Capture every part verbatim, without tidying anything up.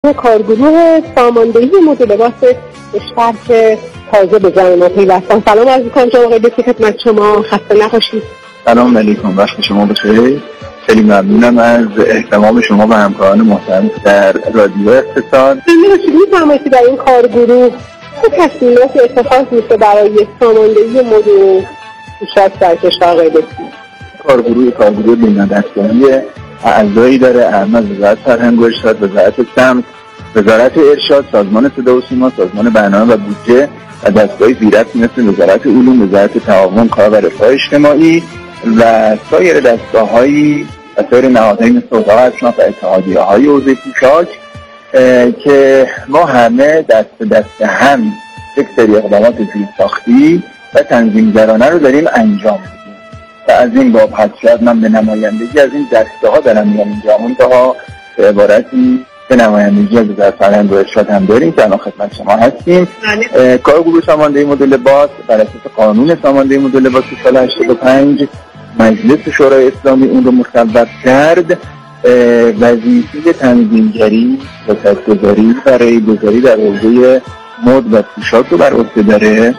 کارگروه ساماندهی مد لباس کشور که تازه به جمع ما پیوستن. سلام عرض می‌کنم جناب آقای دکتر خدمت شما، خسته نباشید. سلام علیکم، وقت شما بخیر. خیلی ممنونم از اهتمام شما و همکاران محترم در رادیو اقتصاد. می‌فرمایید که در این کارگروه چه تصمیماتی اتخاذ میشه برای ساماندهی مد پوشاک در کشور آقای دکتر؟ کارگروه کارگروه بین‌دستگاهی اعضایی داره، اعضای وزارت فرهنگ و ارشاد، وزارت سمت، وزارت ارشاد، سازمان صدا و سیما، سازمان برنامه و بودجه و دستگاه زیررسمی مثل وزارت علوم، وزارت تعاون، کار و رفاه اجتماعی و سایر دستگاه‌هایی و سایر نهادهای مثل اتاق اصناف و اتحادیه‌های حوزه پوشاک که ما همه دست به دست هم یک سری اقدامات زیرساختی و تنظیمگرانه رو داریم انجام میدیم و از این باب حد شاید من به نمایندگی از این دستگاه‌ها دارم میگم اینجا، منتها به عبارتی به نمایندگی از وزارت فرهنگ و ارشاد هم داریم که الان خدمت شما هستیم. کارگروه ساماندهی مد لباس بر اساس قانون ساماندهی مد لباس سال هشتاد و پنج مجلس شورای اسلامی اون رو مصوب کرد. وظیفه تنظیمگری و سازگاری برای گذاری در حوزه مد و پوشاک رو بر عهده داره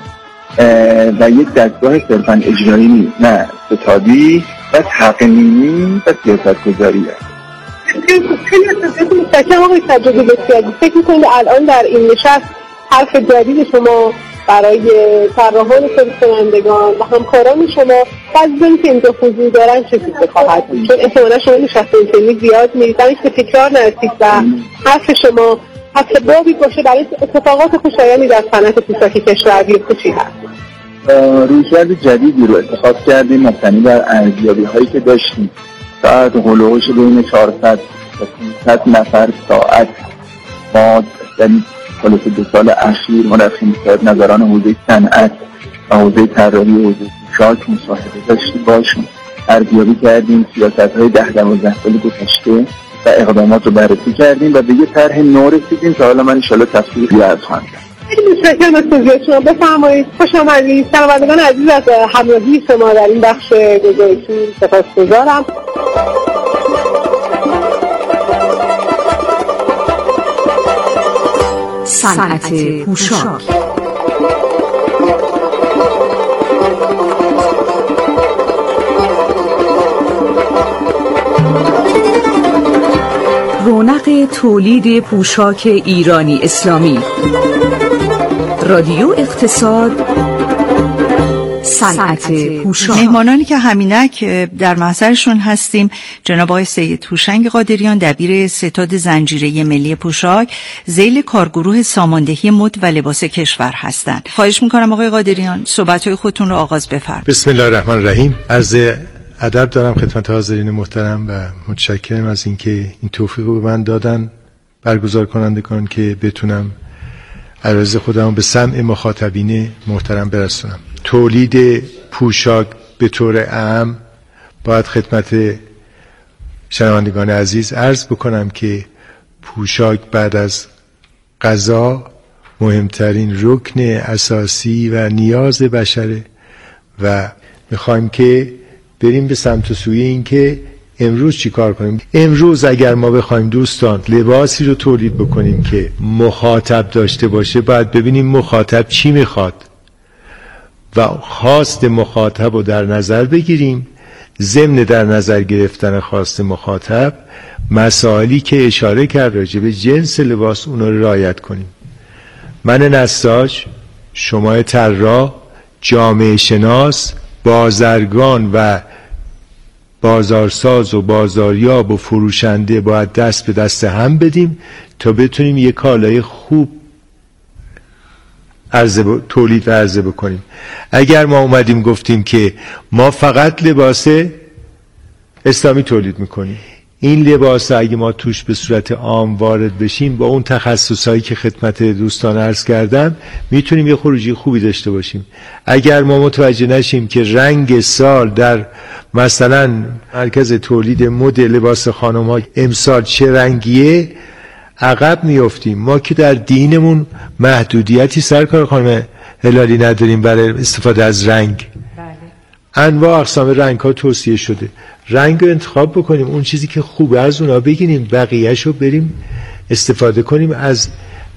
و یک دستگاه صرفاً اجرایی نیست، نه ستادی و تقنینی و سیاست‌گذاری است. خیلی متشکرم آقای سجادی بسیاری. فکر می‌کنید الان در این نشست حرف جدید شما برای طراحان فرستندگان و همکاران شما بعضی که اینجا حضور دارن چه چیزی خواهد بود؟ چون احتمالا شما نشست اینجوری زیاد می‌رید که تکرار نرسید و حرف شما حرف بابی باشه برای اتفاقات خوشایندی در صنعت پوشاک کشور بیفته چی هست؟ رویکرد جدیدی رو اتخاذ کردیم مبتنی بر ارزیابی‌هایی که داشتیم. ساعت هلوهوش بین چهارصد تا پانصد نفر ساعت ما در خلاص دو سال اخیر ما در خدمت نظران حوزه صنعت و حوزه طراحی حوزه پوشاک مصاحبه داشتیم، باشون ارزیابی کردیم، سیاست‌های ده دوازده سال گذشته و اقدامات رو بررسی کردیم و به یه طرح نو رسیدیم که حالا من ان شاءالله تفصیلی عرض خواهم کرد. خیلی متشکرم از توضیح شما. بفرمایید. خوش آمدید. شنوندگان عزیز از همراهی شما در این بخش گزارشی سپاسگزارم. صنعت پوشاک. رونق تولید پوشاک ایرانی اسلامی. رادیو اقتصاد. صنعت پوشاک. مهمانانی که همینک در محضرشون هستیم جناب آقای سید هوشنگ قادریان، دبیر ستاد زنجیره ملی پوشاک ذیل کارگروه ساماندهی مد و لباس کشور هستند. خواهش میکنم آقای قادریان صحبت‌های خودتون رو آغاز بفرمایید. بسم الله الرحمن الرحیم. عرض ادب دارم خدمت حاضرین محترم و متشکرم از اینکه این توفیق رو به من دادن برگزار کنندگان که بتونم عرض خودم به سمع مخاطبین محترم برسونم. تولید پوشاک به طور عام باید خدمت شنوندگان عزیز عرض بکنم که پوشاک بعد از غذا مهمترین رکن اساسی و نیاز بشره و میخوایم که بریم به سمت و سوی این که امروز چی کار کنیم. امروز اگر ما بخوایم دوستان لباسی رو تولید بکنیم که مخاطب داشته باشه، باید ببینیم مخاطب چی میخواد و خواست مخاطب رو در نظر بگیریم. ضمن در نظر گرفتن خواست مخاطب مسائلی که اشاره کرد راجع به جنس لباس اون رو رعایت کنیم. من نساج، شما طراح، جامعه شناس، بازرگان و بازارساز و بازاریاب و فروشنده باید دست به دست هم بدیم تا بتونیم یک کالای خوب عرضه ب... تولید و عرضه بکنیم. اگر ما اومدیم گفتیم که ما فقط لباس اسلامی تولید میکنیم، این لباس اگه ما توش به صورت عام وارد بشیم با اون تخصصایی که خدمت دوستان عرض کردم میتونیم یه خروجی خوبی داشته باشیم. اگر ما متوجه نشیم که رنگ سال در مثلا مرکز تولید مد لباس خانم ها امسال چه رنگیه عقب میافتیم. ما که در دینمون محدودیتی سرکار خانم هلالی نداریم برای استفاده از رنگ. انواع اقسام رنگ ها توصیه شده، رنگ رو انتخاب بکنیم، اون چیزی که خوبه از اونا بگیریم، بقیه‌شو بریم استفاده کنیم از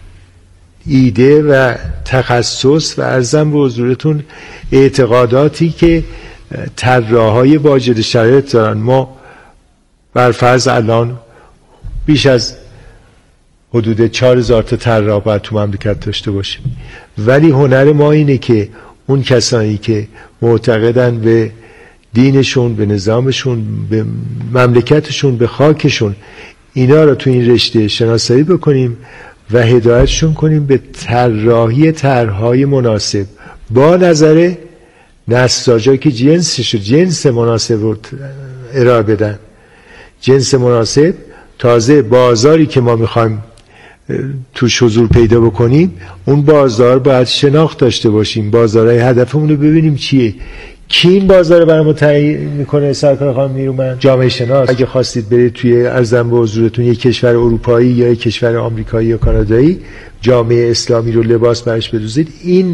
ایده و تخصص و عرضم به حضورتون اعتقاداتی که طراحای واجد شرایط دارن. ما برفرض الان بیش از حدود چهار هزار تا طراح باید تو مملکت داشته باشیم، ولی هنر ما اینه که اون کسانی که معتقدن به دینشون، به نظامشون، به مملکتشون، به خاکشون، اینا رو تو این رشته شناسایی بکنیم و هدایتشون کنیم به طراحی طرح‌های مناسب با نظر نساجا که جنسش جنس مناسب رو ارائه بدن. جنس مناسب، تازه بازاری که ما میخوایم توش حضور پیدا بکنیم اون بازار باید شناخت داشته باشیم، بازارهای هدفمون رو ببینیم چیه، کی این بازار رو برای ما تعیین میکنه. سرکار خانم نیرومند، جامعه شناس. اگه خواستید برید توی ارزم به حضورتون یک کشور اروپایی یا یک کشور آمریکایی یا کانادایی جامعه اسلامی رو لباس برش بدوزید، این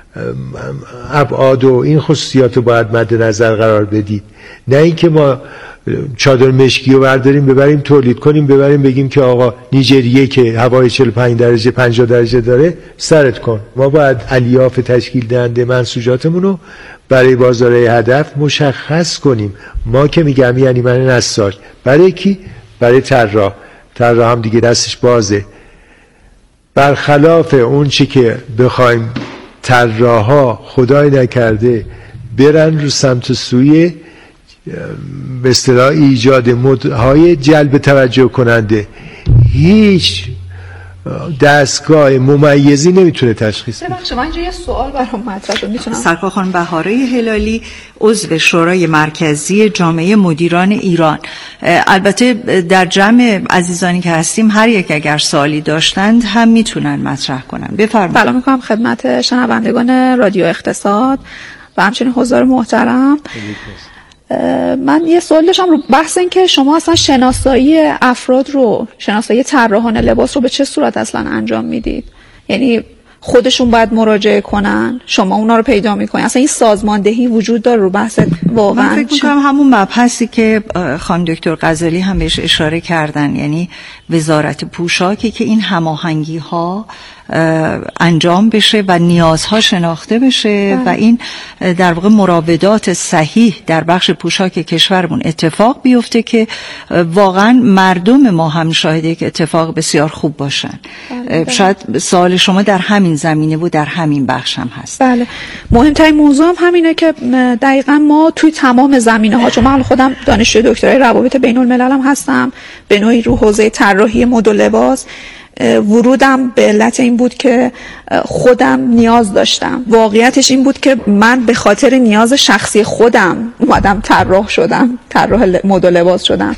ابعاد و این خصوصیات رو باید مد نظر قرار بدید، نه اینکه ما چادر مشکی رو برداریم ببریم تولید کنیم ببریم بگیم که آقا نیجریه که هوای چهل و پنج درجه پنجاه درجه داره سرت کن. ما باید الیاف تشکیل دهنده منسوجاتمون رو برای بازارهای هدف مشخص کنیم. ما که میگم یعنی من نساج، برای کی؟ برای طراح. طراح هم دیگه دستش بازه. برخلاف اون چی که بخوایم طراحا خدای نکرده برن رو سمت سوی به اصطلاح ایجاد مدهای جلب توجه کننده، هیچ دستگاه ممیزی نمیتونه تشخیص بده. ببخشید من اینجا یه سوال برام مطرح شد، میتونم؟ سرکار خانم بهاره هلالی، عضو شورای مرکزی جامعه مدیران ایران. البته در جمع عزیزانی که هستیم هر یک اگر سوالی داشتند هم میتونن مطرح کنن. بفرمایید. سلام میکنم خدمت شنوندگان رادیو اقتصاد و همچنین حضار محترم. من یه سوال داشتم رو بحث این که شما اصلا شناسایی افراد رو، شناسایی طراحان لباس رو به چه صورت اصلا انجام میدید؟ یعنی خودشون باید مراجعه کنن، شما اونا رو پیدا میکنین؟ اصلا این سازماندهی وجود داره رو بحث واقعا؟ من فکر میکنم همون مبحثی که خانم دکتر غزالی هم بهش اشاره کردن، یعنی وزارت پوشاکی که این هماهنگی ها انجام بشه و نیازها شناخته بشه و این در واقع مراودات صحیح در بخش پوشاک کشورمون اتفاق بیفته که واقعا مردم ما هم شاهد یک اتفاق بسیار خوب باشن. بله. شاید سوال شما در همین زمینه و در همین بخش هم هست. بله، مهمترین موضوع هم همینه که دقیقا ما توی تمام زمینه ها، چون من خودم دانشجوی دکترای روابط بین الملل هم هستم، به نوعی رو حوزه طراحی مد و لباس ورودم به علت این بود که خودم نیاز داشتم. واقعیتش این بود که من به خاطر نیاز شخصی خودم اومدم طراح شدم، طراح مد و لباس شدم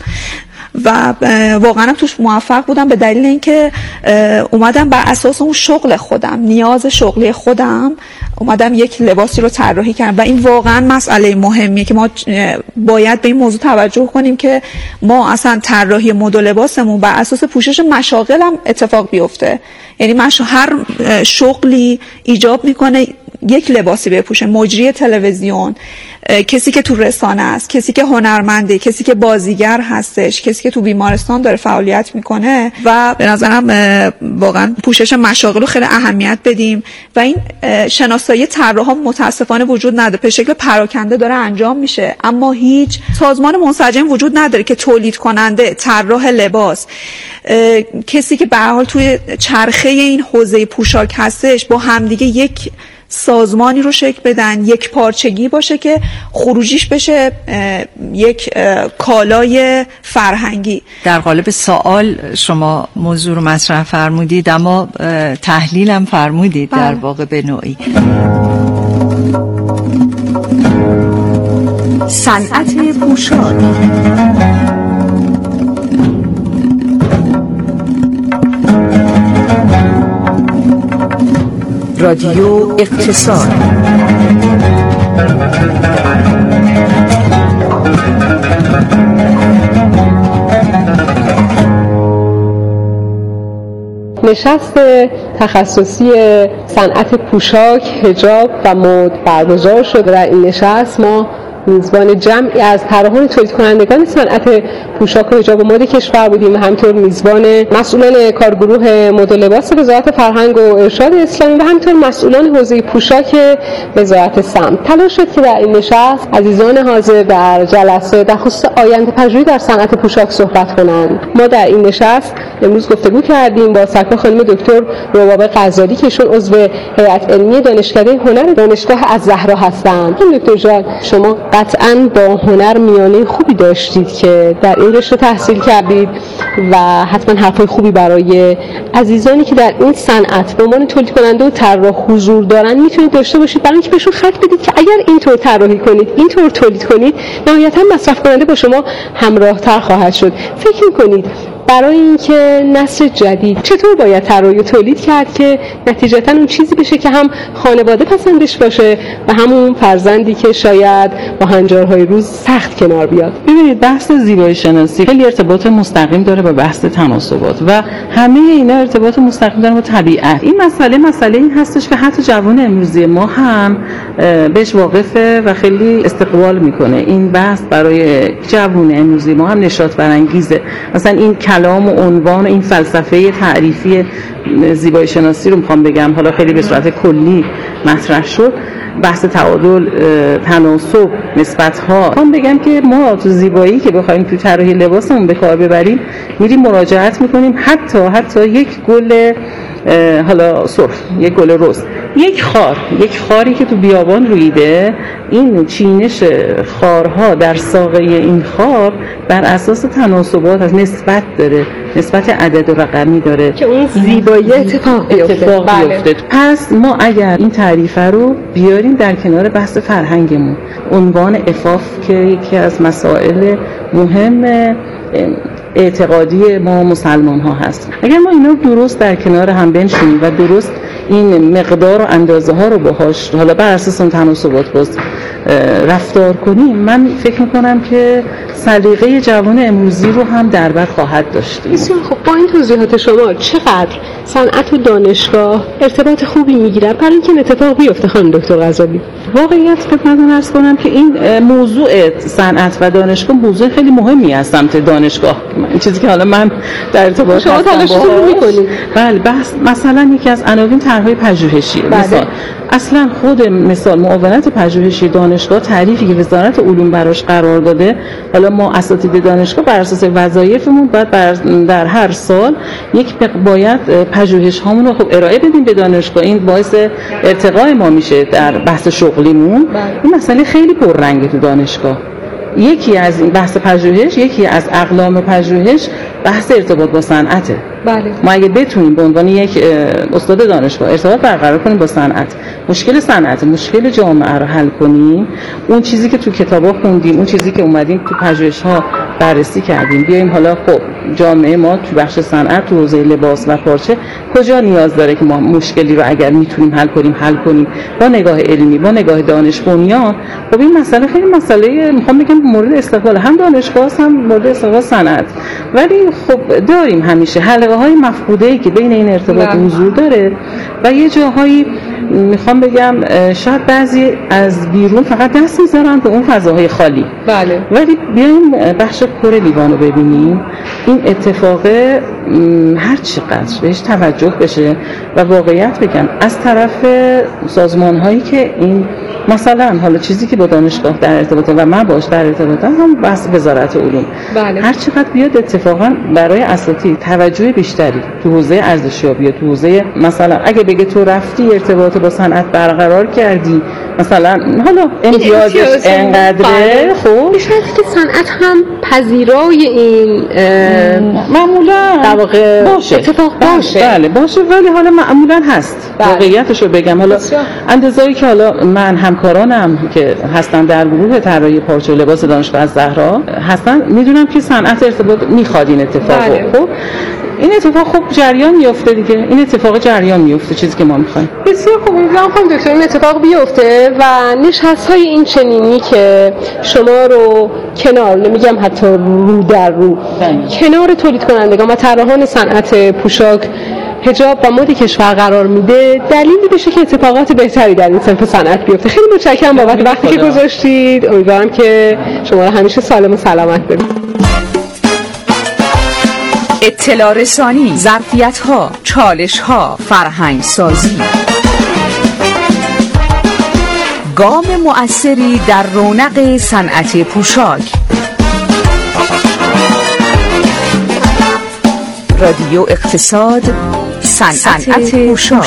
و واقعا هم توش موفق بودم به دلیل اینکه اومدم بر اساس اون شغل خودم، نیاز شغلی خودم، اومدم یک لباسی رو طراحی کردم و این واقعا مسئله مهمیه که ما باید به این موضوع توجه کنیم که ما اصلا طراحی مد و لباسمون بر اساس پوشش مشاغل هم اتفاق بیفته. یعنی مش هر شغلی ایجاب میکنه یک لباسی بپوشه. مجری تلویزیون، کسی که تو رسانه است، کسی که هنرمنده، کسی که بازیگر هستش، کسی که تو بیمارستان داره فعالیت میکنه و به نظرم واقعا پوشش مشاغل رو خیلی اهمیت بدیم و این شناسایی طراحا متاسفانه وجود نداره، به شکل پراکنده داره انجام میشه، اما هیچ سازمان منسجم وجود نداره که تولید کننده، طراح لباس، کسی که به هر حال توی چرخه این حوزه پوشاک هستش با همدیگه یک سازمانی رو شکل بدن، یک پارچگی باشه که خروجیش بشه یک کالای فرهنگی. در قالب سوال شما موضوع رو مطرح فرمودید اما تحلیلم فرمودید. بله. در واقع به نوعی صنعت پوشاک. رادیو اقتصاد. نشست تخصصی صنعت پوشاک، حجاب و مد برگزار شده. در این نشست ما میزبان جمعی از طراحان تولید کنندگان صنعت پوشاک و حجاب و مد کشور بودیم و همینطور میزبان مسئولان کارگروه مد و لباس وزارت فرهنگ و ارشاد اسلامی و همینطور مسئولان حوزه پوشاک وزارت سمت. تلاش شد که در این نشست عزیزان حاضر در جلسه در خصوص آینده پژوهی در صنعت پوشاک صحبت کنند. ما در این نشست امروز گفتگو کردیم با سرکار خانم دکتر ربابه غزالی که ایشون عضو هیئت علمی دانشکده هنر دانشگاه الزهرا هستند. دکتر جان، شما قطعاً با هنر میانه خوبی داشتید که در این رشته تحصیل کردید و حتما حرفای خوبی برای عزیزانی که در این صنعت به عنوان تولید کننده و طراح حضور دارن میتونید داشته باشید، برای اینکه بهشون خط بدید که اگر اینطور طراحی کنید، اینطور تولید کنید، نهایتاً مصرف کننده با شما همراه‌تر خواهد شد. فکر می‌کنید برای اینکه نسل جدید چطور باید طراحی تولید کرد که نتیجتاً اون چیزی بشه که هم خانواده پسندش باشه و همون فرزندی که شاید با هنجارهای روز سخت کنار بیاد؟ ببینید، بحث زیبایی شناسی خیلی ارتباط مستقیم داره با بحث تناسبات و همه اینا ارتباط مستقیم داره با طبیعت. این مسئله مسئله این هستش که حتی جوان امروزی ما هم بهش واقفه و خیلی استقبال میکنه. این بحث برای جوان امروزی ما هم نشاط برانگیزه. مثلا این کلام و عنوان و این فلسفه تعریفی زیبایی شناسی رو میخوام بگم، حالا خیلی به صورت کلی مطرح شد، بحث تعادل، تناسب، نسبت‌ها. میخوام بگم که ما تو زیبایی که بخوایم تو طراحی لباسمون به کار ببریم، میریم مراجعت میکنیم حتی حتی یک گل حالا سرخ، یک گل رز، یک خار، یک خاری که تو بیابان رویده، این چینش خارها در ساقه این خار بر اساس تناسبات از نسبت داره، نسبت عدد و رقمی داره که اون زیبایی اتفاق بیفته. اتفاق بیفته. پس ما اگر این تعریفه رو بیاریم در کنار بحث فرهنگمون، عنوان عفاف که یکی از مسائل مهم اعتقادی ما مسلمان ها هست، اگر ما اینا درست در کنار هم بنشینیم و درست این مقدار و اندازه ها رو باهاش حالا بر اساس اون تناسبات باز رفتار کنیم، من فکر میکنم که سلیقه جوان امروزی رو هم در بر خواهد داشت. بسیار خب، با این توضیحات شما چقدر صنعت و دانشگاه ارتباط خوبی میگیره برای اینکه اتفاق بیفته خانم دکتر غزالی؟ واقعیت خدمتتون عرض کنم که این موضوع صنعت و دانشگاه موضوع خیلی مهمی است سمت دانشگاه. این چیزی که حالا من در ارتباط شما تلاشتون میکنید. بله، بحث مثلا یکی از عناوین طرح‌های پژوهشی. مثلا اصلا خود مثال معاونت پژوهشی دانشگاه تعریفی که وزارت علوم براش قرار داده، حالا ما اساتید دانشگاه بر اساس وظایفمون باید در هر سال یک باید پژوهش هامون رو خب ارائه بدیم به دانشگاه. این باعث ارتقای ما میشه در بحث شغلیمون. این مسئله خیلی پررنگه تو دانشگاه. یکی از این بحث پژوهش، یکی از اقلام پژوهش بحث ارتباط با صنعته. بله. ما اگه بتونیم به عنوان یک استاد دانشگاه ارتباط برقرار کنیم با صنعت، مشکل صنعت، مشکل جامعه رو حل کنیم، اون چیزی که تو کتابا خوندیم، اون چیزی که اومدیم تو پژوهش‌ها بررسی کردیم، بیایم حالا خب جامعه ما تو بخش صنعت، تو حوزه لباس و پارچه کجا نیاز داره که ما مشکلی رو اگر میتونیم حل کنیم حل کنیم با نگاه علمی، با نگاه دانش بنیان. خب این مسئله خیلی مسئله میخوام بگم مورد استقبال هم دانشگاه هم مورد استقبال صنعت. ولی خب داریم همیشه حلقه های مفقوده‌ای که بین این ارتباط حضور داره و یه جاهایی میخوام بگم شاید بعضی از بیرون فقط دست میذارن به اون فضاهای خالی. بله. ولی بیایم بخش کره لیوان رو ببینیم، این اتفاق هر چقدر بهش توجه بشه و واقعیت بگم از طرف سازمان هایی که این مثلا حالا چیزی که با دانشگاه در ارتباطه و من باش در ارتباطم هم بحث وزارت علوم. بله. هر چقدر بیاد اتفاقا برای اساتید توجه بیشتری تو حوزه ارزشیابی، تو حوزه مثلا اگه بگه تو رفتی ارتباط با صنعت برقرار کردی، مثلا حالا امتیازش انقدره، خب شاید که صنعت هم پذیرای این معمولا در واقع باشه. اتفاق باشه. بله باشه، ولی حالا معمولا هست. بله. واقعیتشو بگم، حالا اندازه‌ای که حالا من همکارانم که هستن در گروه طراحی پارچه و لباس دانشگاه الزهرا هستن، میدونم که صنعت ارتباط میخواد این اتفاقو. بله. خب این اتفاق خب جریان میفته دیگه، این اتفاق جریان میفته، چیزی که ما میخوایم. بسیار خوب، امیدوارم خانم دکتر این اتفاق بیفته و نشست‌های این چنینی که شما رو کنار، نمیگم حتی رو در رو، بله. کنار تولید کنندگان و طراحان صنعت پوشاک حجاب با مد کشور قرار میده دلیلی بشه که اتفاقات بهتری در این صنف صنعت بیفته. خیلی متشکرم بابت وقتی که گذاشتید. امیدوارم که شما رو همیشه سالم و سلامت ببینیم. اطلاع رسانی، ظرفیت ها، چالش ها، فرهنگ سازی، گام مؤثری در رونق صنعت پوشاک. رادیو اقتصاد، صنعت پوشاک.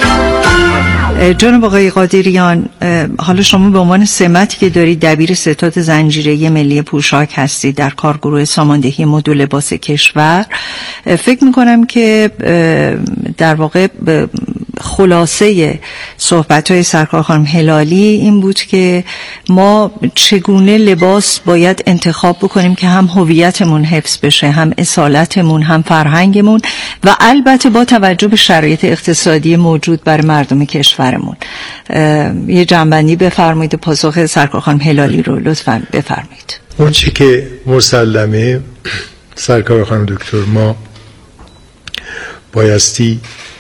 جناب آقای قادریان، حالا شما به عنوان سمتی که دارید دبیر ستاد زنجیره ملی پوشاک هستید در کارگروه ساماندهی مد و لباس کشور، فکر میکنم که در واقع خلاصه صحبت‌های سرکار خانم هلالی این بود که ما چگونه لباس باید انتخاب بکنیم که هم هویتمون حفظ بشه، هم اصالتمون، هم فرهنگمون، و البته با توجه به شرایط اقتصادی موجود برای مردم کشورمون. یه جنبندی بفرمایید، پاسخ سرکار خانم هلالی رو لطفاً بفرمایید. اون چی که مسلمه سرکار خانم دکتر، ما بایستی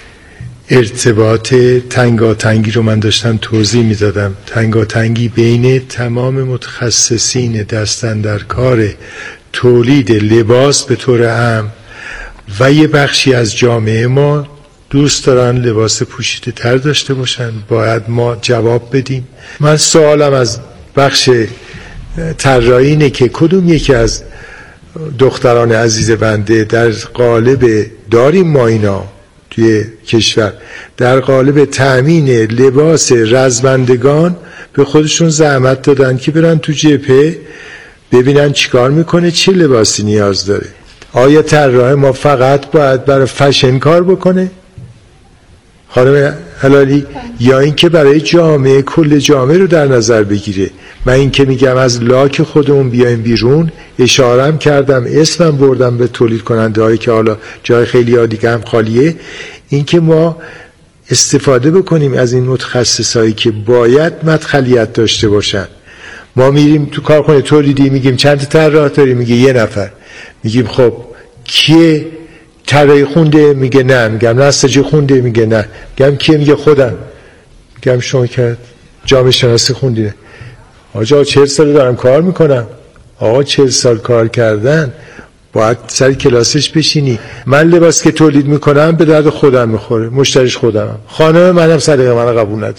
ارتباط تنگاتنگی رو من داشتم توضیح می دادم، تنگاتنگی بین تمام متخصصین دستن در کار تولید لباس به طور عام و یه بخشی از جامعه ما دوست دارن لباس پوشیده تر داشته باشن. باید ما جواب بدیم. من سوالم از بخش طراحی اینه که کدوم یکی از دختران عزیز بنده در قالب داریم ما اینا توی کشور در قالب تأمین لباس رزمندگان به خودشون زحمت دادن که برن تو جبهه ببینن چیکار میکنه، چه لباسی نیاز داره. آیا طراح ما فقط باید برای فشن کار بکنه خانم هلالی، یا اینکه برای جامعه کل جامعه رو در نظر بگیره؟ من این که میگم از لاک خودمون بیایم بیرون، اشارم کردم، اسمم بردم به تولید کننده هایی که حالا جای خیلی ها دیگه هم خالیه، این که ما استفاده بکنیم از این متخصص هایی که باید مدخلیت داشته باشن. ما میریم تو کارخونه تولیدی میگیم چند تا طراح داری؟ میگه یه نفر. میگیم خب کیه طراحی خونده؟ میگه نه. میگم نساجی خونده؟ میگه نه. میگم کیه؟ میگه خودم. میگم شما که جامعه شناسی خوندی؟ آقا چهل سال دارم کار میکنم. آقا چهل سال کار کردن باید سر کلاسش بشینی. من لباس که تولید میکنم به درد خودم میخوره، مشتریش خودمم، خانم منم سلیقه منو قبول نداره،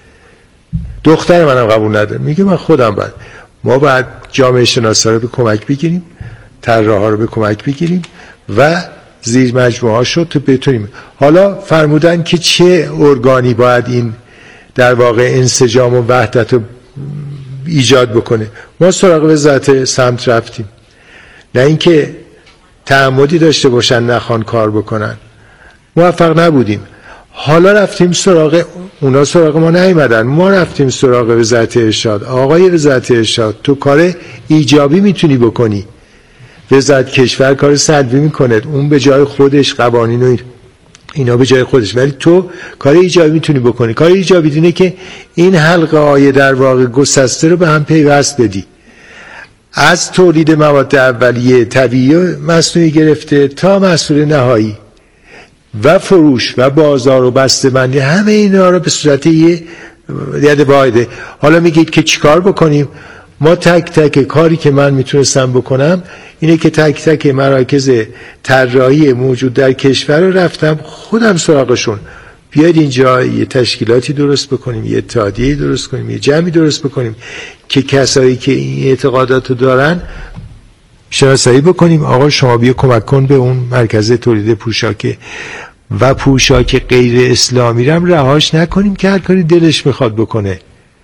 دختر منم قبول نداره. میگه من خودم باید. ما باید جامعه شناسا رو به کمک بگیریم، طراحا رو به کمک بگیریم و زیر مجموعه ها شد تو بتونیم. حالا فرمودن که چه ارگانی باید این در واقع انسجام و وحدت رو ایجاد بکنه. ما سراغ وزارت سمت رفتیم، نه اینکه تعمدی داشته باشن نخوان کار بکنن، موفق نبودیم. حالا رفتیم سراغ اونا، سراغ ما نیومدن، ما رفتیم سراغ وزارت ارشاد. آقای وزارت ارشاد تو کار ایجابی میتونی بکنی، وزارت کشور کار سلبی میکنه، اون به جای خودش قوانین و اینا به جای خودش، ولی تو کار ایجابی میتونی بکنی. کار ایجابی اینه که این حلقه های در واقع گسسته رو به هم پیوست بدی، از تولید مواد اولیه طبیعی و مصنوعی گرفته تا محصول نهایی و فروش و بازار و بسته‌بندی، همه اینا رو به صورت یه ید واحده. حالا میگید که چیکار بکنیم؟ ما تک تک کاری که من میتونستم بکنم اینه که تک تک مراکز طراحی موجود در کشور رو رفتم خودم سراغشون، بیاید اینجا یه تشکیلاتی درست بکنیم، یه اتحادیه درست کنیم، یه جمعی درست بکنیم که کسایی که این اعتقادات رو دارن شناسایی بکنیم. آقا شما بیا کمک کن به اون مرکز تولید پوشاک و پوشاک غیر اسلامی رو هم رهاش نکنیم که هر کاری دلش میخواد بکنه.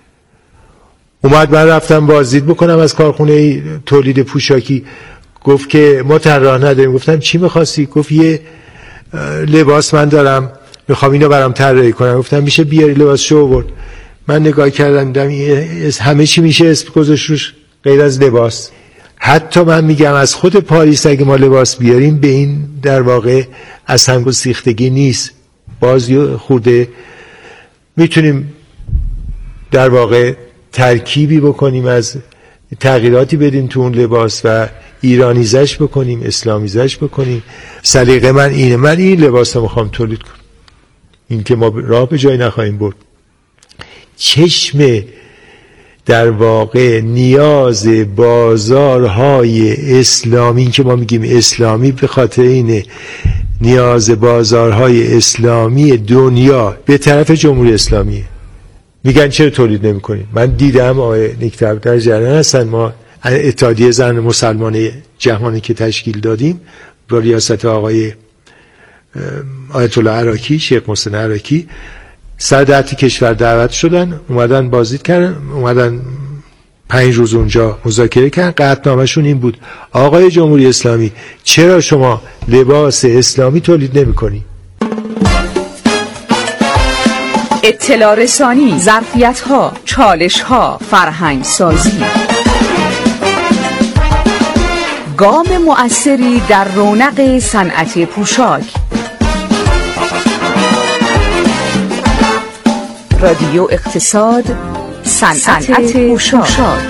اومد من رفتم بازدید بکنم از کارخونه تولید پوشاکی، گفت که ما طراح نداریم. گفتم چی میخواستی؟ گفت یه لباس من دارم میخوام اینو برام طراحی کنم. گفتم میشه بیاری لباسشو آورد. من نگاه کردم دیدم همه چی میشه اسم گذاشت روش غیر از لباس. حتی من میگم از خود پاریس اگه ما لباس بیاریم به این در واقع از هم گسیختگی نیست، باز خورده میتونیم در واقع ترکیبی بکنیم از تغییراتی بدیم تو اون لباس و ایرانیزش بکنیم، اسلامیزش بکنیم. سلیقه من اینه، من این لباس رو میخوام تولید کنم، این که ما راه به جای نخواهیم برد. چشم در واقع نیاز بازارهای اسلامی، این که ما میگیم اسلامی به خاطر اینه نیاز بازارهای اسلامی دنیا به طرف جمهوری اسلامیه. میگن چرا تولید نمی کنیم؟ من دیدم آقای نیک‌طلب در جریان هستن، ما اتحادیه زن مسلمان جهانی که تشکیل دادیم با ریاست آقای آیت الله عراقی، شیخ محسن عراقی، صدرت کشور دعوت شدن، اومدن بازدید کردن، اومدن پنج روز اونجا مذاکره کردن. قطعنامه‌شون این بود: آقای جمهوری اسلامی چرا شما لباس اسلامی تولید نمی‌کنی؟ اطلاع رسانی، ظرفیت‌ها، چالش‌ها، فرهنگ سازی. گام مؤثری در رونق صنعت پوشاک. رادیو اقتصاد، صنعت پوشاک.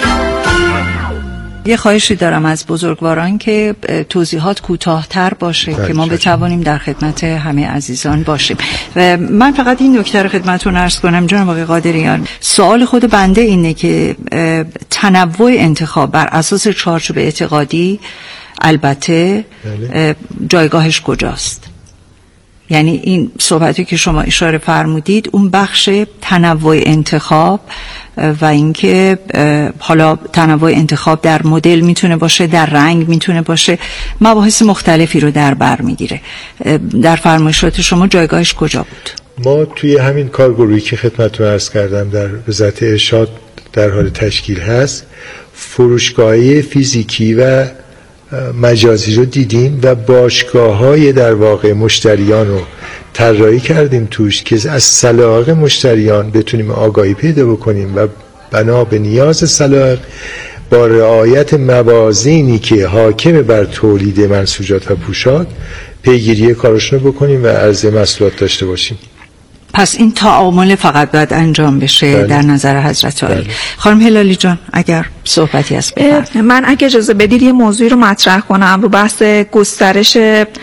یه خواهشی دارم از بزرگواران که توضیحات کوتاه‌تر باشه که ما بتوانیم در خدمت همه عزیزان باشیم. و من فقط این نکته رو خدمتتون عرض کنم جناب آقای قادریان، سوال خود بنده اینه که تنوع انتخاب بر اساس چارچوب اعتقادی البته بله. جایگاهش کجاست؟ یعنی این صحبتی که شما اشاره فرمودید، اون بخش تنوع انتخاب و اینکه حالا تنوع انتخاب در مدل میتونه باشه، در رنگ میتونه باشه، مباحث مختلفی رو در بر میگیره. در فرمایشات شما جایگاهش کجا بود؟ ما توی همین کارگروهی که خدمتتون عرض کردم در وزارت ارشاد در حال تشکیل هست، فروشگاهی فیزیکی و مجازی رو دیدیم و باشگاه‌های در واقع مشتریان رو طراحی کردیم توش که از سلایق مشتریان بتونیم آگاهی پیدا بکنیم و بنا به نیاز سلایق با رعایت موازینی که حاکم بر تولید منسوجات و پوشاک پیگیری کارشون رو بکنیم و عرضه محصولات داشته باشیم. پس این تعامل فقط باید انجام بشه بله. در نظر حضرت عالی. بله. خانم هلالی جان اگر صحبتی هست بفرمایید. من اگه اجازه بدید یه موضوعی رو مطرح کنم رو بحث گسترش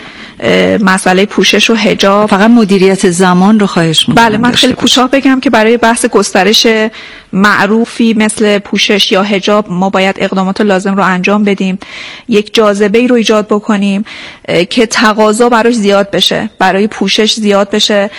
مسئله پوشش و حجاب. فقط مدیریت زمان رو خواهش می‌کنم. بله من خیلی کوتاه بگم که برای بحث گسترش معروفی مثل پوشش یا حجاب ما باید اقدامات لازم رو انجام بدیم، یک جاذبه‌ای رو ایجاد بکنیم که تقاضا براش زیاد بشه، برای پوشش زیاد بشه،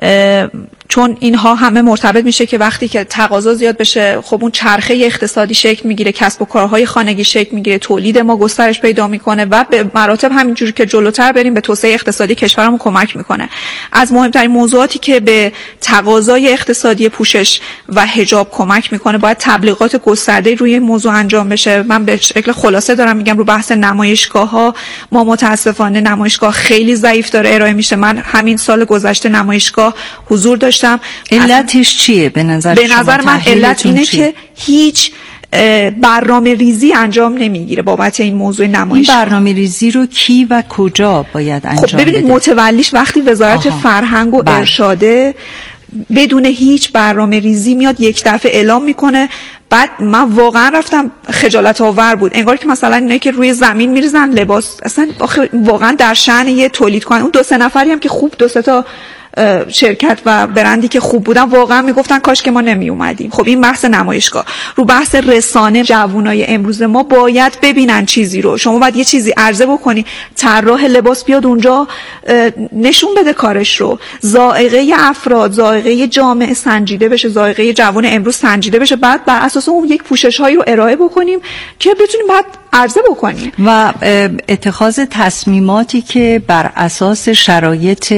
چون اینها همه مرتبط میشه که وقتی که تقاضا زیاد بشه خب اون چرخه اقتصادی شکل میگیره، کسب و کارهای خانگی شکل میگیره، تولید ما گسترش پیدا میکنه و به مراتب همینجوری که جلوتر بریم به توسعه اقتصادی کشورمون کمک میکنه. از مهمترین موضوعاتی که به تقاضای اقتصادی پوشش و حجاب کمک میکنه باید تبلیغات گسترده روی این موضوع انجام بشه. من به شکل خلاصه دارم میگم رو بحث نمایشگاه ها، ما متاسفانه نمایشگاه خیلی ضعیف داره ارائه میشه. من همین سال گذشته نمایشگاه حضور داشتم. علتش چیه به نظر به نظر من علت اینه چیه؟ که هیچ برنامه ریزی انجام نمیگیره بابت این موضوع نمایش. این برنامه ریزی رو کی و کجا باید انجام خب ببینید بده؟ متولیش وقتی وزارت آها. فرهنگ و بر. ارشاده بدون هیچ برنامه ریزی میاد یک دفعه اعلام میکنه، بعد من واقعا رفتم خجالت آور بود، انگار که مثلا اینایی که روی زمین میریزن لباس اصلا واقعا در شأن یه تولید کنن. اون دو سه نفری هم که خوب دو سه تا شرکت و برندی که خوب بودن واقعا میگفتن کاش که ما نمی اومدیم. خب این بحث نمایشگاه. رو بحث رسانه، جوانای امروز ما باید ببینن چیزی رو، شما باید یه چیزی عرضه بکنی، طراح لباس بیاد اونجا نشون بده کارش رو، ذائقه افراد، ذائقه جامعه سنجیده بشه، ذائقه جوان امروز سنجیده بشه، بعد بر اساس اون یک پوشش هایی رو ارائه بکنیم که بتونیم بعد عرضه بکنیم و اتخاذ تصمیماتی که بر اساس شرایط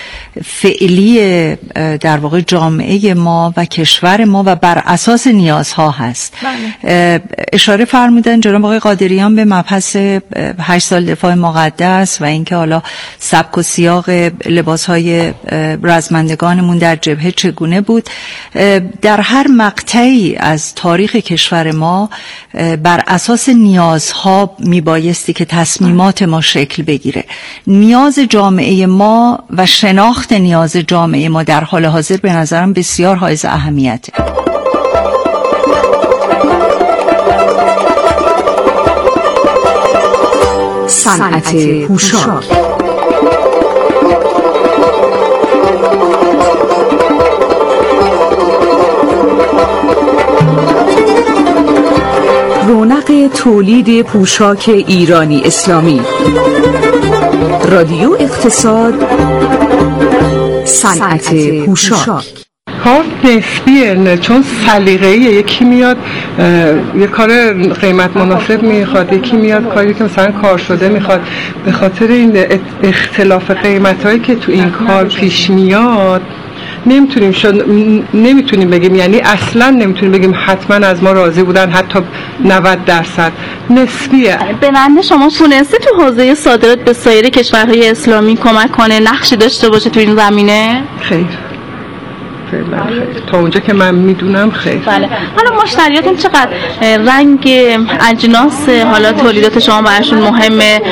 فعلی در واقع جامعه ما و کشور ما و بر اساس نیازها هست. بله. اشاره فرمودن جناب آقای قادریان به مبحث هشت سال دفاع مقدس و اینکه حالا سبک و سیاق لباسهای رزمندگانمون در جبهه چگونه بود. در هر مقطعی از تاریخ کشور ما بر اساس نیازها میبایستی که تصمیمات ما شکل بگیره. نیاز جامعه ما و شناخت نیاز جامعه ما در حال حاضر به نظرم بسیار حائز اهمیته. صنعت پوشاک. رونق تولید پوشاک ایرانی اسلامی. رادیو اقتصاد، صنعت پوشاک. کار نسبیه، نه چون سلیقه‌ایه. یکی میاد یه کار قیمت مناسب میخواد، یکی میاد کاری که مثلا کار شده میخواد. به خاطر این اختلاف قیمتایی که تو این کار پیش میاد نمیتونیم شد نمیتونیم بگیم، یعنی اصلا نمیتونیم بگیم حتما از ما راضی بودن، حتی نود درصد نسبیه. به نظر شما تونسته تو حوزه صادرات به سایر کشورهای اسلامی کمک کنه، نقشی داشته باشه تو این زمینه؟ خیر فعلا خیر. تا اونجا که من میدونم خیر. بله. حالا مشتریاتون چقدر رنگ اجناس حالا تولیدات شما براشون مهمه،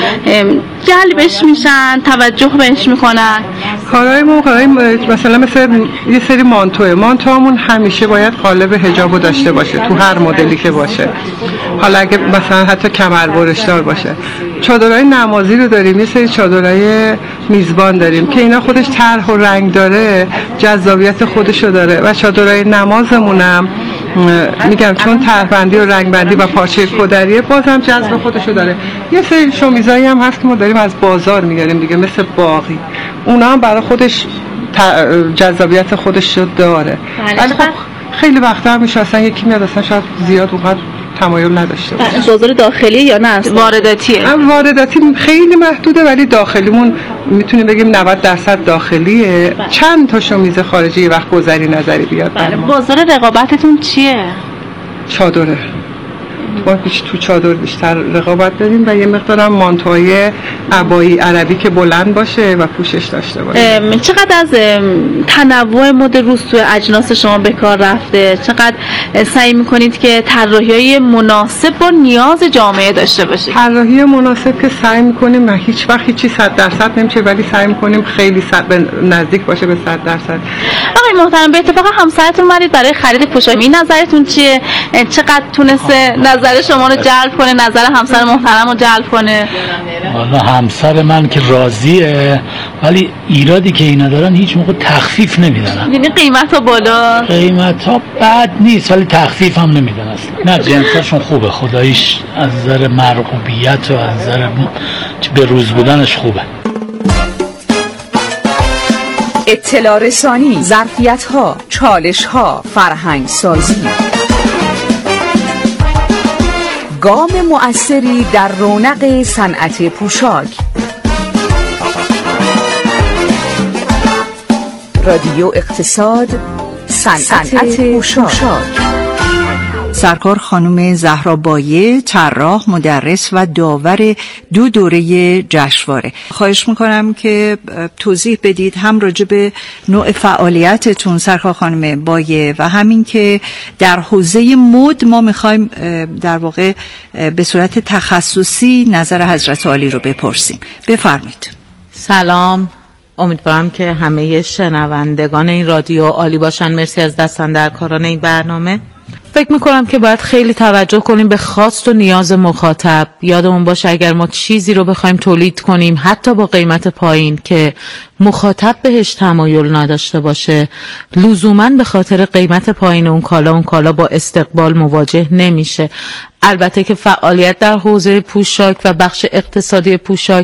جلبش میشن، توجه بهش میکنن؟ کارهای ما کارهای مثلا مثل یه سری مانتوه مانتوامون همیشه باید قالب حجابو داشته باشه تو هر مدلی که باشه، حالا اگه مثلا حتی کمر برشدار باشه. چادرهای نمازی رو داریم، یه سری چادرهای میزبان داریم که اینا خودش طرح و رنگ داره، جذابیت خودشو داره. و چادرهای نمازمونم میگم چون طرح‌بندی و رنگبندی و پارچه کدریه بازم جذب خودشو داره. یه سری شومیزایی هم هست که ما داریم از بازار میگیریم دیگه، مثل باقی، اونا هم برای خودش جذابیت خودشو داره. ولی خب خیلی وقتا هم میشه اصلا یکی میاد اصلا شاید زیاد اونقدر تمایل نداشته باشه. بازار داخلی یا نه وارداتیه؟ وارداتی خیلی محدوده، ولی داخلیمون میتونیم بگیم نود درصد داخلیه. بله. چند تا شومیز خارجی وقت گذری نظری بیاد. بله. بازار رقابتتون چیه؟ چادره. ما بیش تو چادر بیشتر رقابت داریم و یه مقدارم مانتوهای عبایی عربی که بلند باشه و پوشش داشته باشه. چقدر از تنوع مد روز تو اجناس شما به کار رفته؟ چقدر سعی میکنید که طراحی‌های مناسب با نیاز جامعه داشته باشه؟ طراحی مناسب که سعی میکنیم و هیچ وقت هیچی صد درصد نمیشه، ولی سعی میکنیم خیلی نزدیک باشه به صد درصد. آقای محترم، به اتفاق همسرتون اومدید برای خرید پوشاک، این نظرتون چیه؟ چقدر تونسته نظر شما رو جلب کنه، نظر همسر محترم رو جلب کنه؟ والا همسر من که راضیه، ولی ایرادی که اینا دارن هیچ موقع تخفیف نمیدن. یعنی قیمت ها بالا؟ قیمت ها بد نیست ولی تخفیف هم نمیدن اصلا. نه جنساشون خوبه خداییش، از نظر مرغوبیت و از نظر به روز بودنش خوبه. اطلاع رسانی، ظرفیت ها، چالش ها، فرهنگ سازی. گام مؤثری در رونق صنعت پوشاک. رادیو اقتصاد، صنعت پوشاک. سرکار خانم زهرا بایه، طراح، مدرس و داور دو دوره جشنواره. خواهش میکنم که توضیح بدید هم راجع به نوع فعالیتتون سرکار خانم بایه و همین که در حوزه مد ما میخوایم در واقع به صورت تخصصی نظر حضرت عالی رو بپرسیم. بفرمایید. سلام، امیدوارم که همه شنوندگان این رادیو عالی باشن. مرسی از دستاندرکاران این برنامه. فکر میکنم که باید خیلی توجه کنیم به خواست و نیاز مخاطب. یادمون باشه اگر ما چیزی رو بخوایم تولید کنیم حتی با قیمت پایین که مخاطب بهش تمایل نداشته باشه، لزوماً به خاطر قیمت پایین اون کالا اون کالا با استقبال مواجه نمیشه. البته که فعالیت در حوزه پوشاک و بخش اقتصادی پوشاک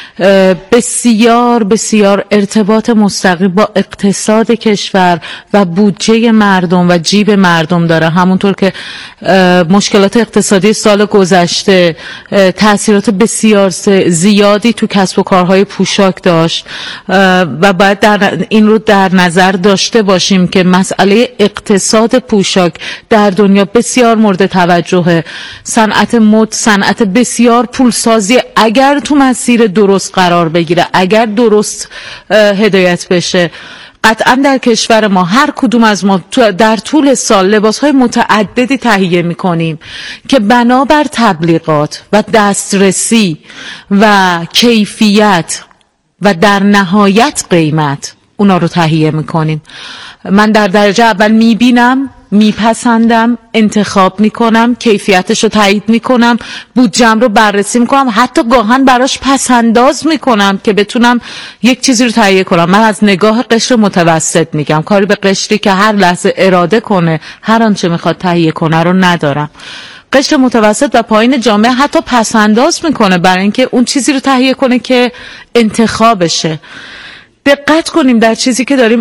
بسیار بسیار ارتباط مستقیم با اقتصاد کشور و بودجه مردم و جیب مردم داره. همونطور که مشکلات اقتصادی سال گذشته تأثیرات بسیار زیادی تو کسب و کارهای پوشاک داشت و باید در این رو در نظر داشته باشیم که مسئله اقتصاد پوشاک در دنیا بسیار مورد توجهه. صنعت مد صنعت بسیار پولسازی اگر تو مسیر درست قرار بگیره، اگر درست هدایت بشه. قطعا در کشور ما هر کدوم از ما در طول سال لباسهای متعددی تهیه میکنیم که بنابر تبلیغات و دسترسی و کیفیت و در نهایت قیمت اونا رو تهیه میکنیم. من در درجه اول میبینم میپسندم، انتخاب میکنم، کیفیتش رو تایید میکنم، بودجم رو بررسی میکنم، حتی گاهن براش پسنداز میکنم که بتونم یک چیزی رو تهیه کنم. من از نگاه قشر متوسط میگم، کاری به قشری که هر لحظه اراده کنه هر آنچه میخواد تهیه کنه رو ندارم. قشر متوسط و پایین جامعه حتی پسنداز میکنه برای اینکه اون چیزی رو تهیه کنه که انتخابشه. دقت کنیم در چیزی که داریم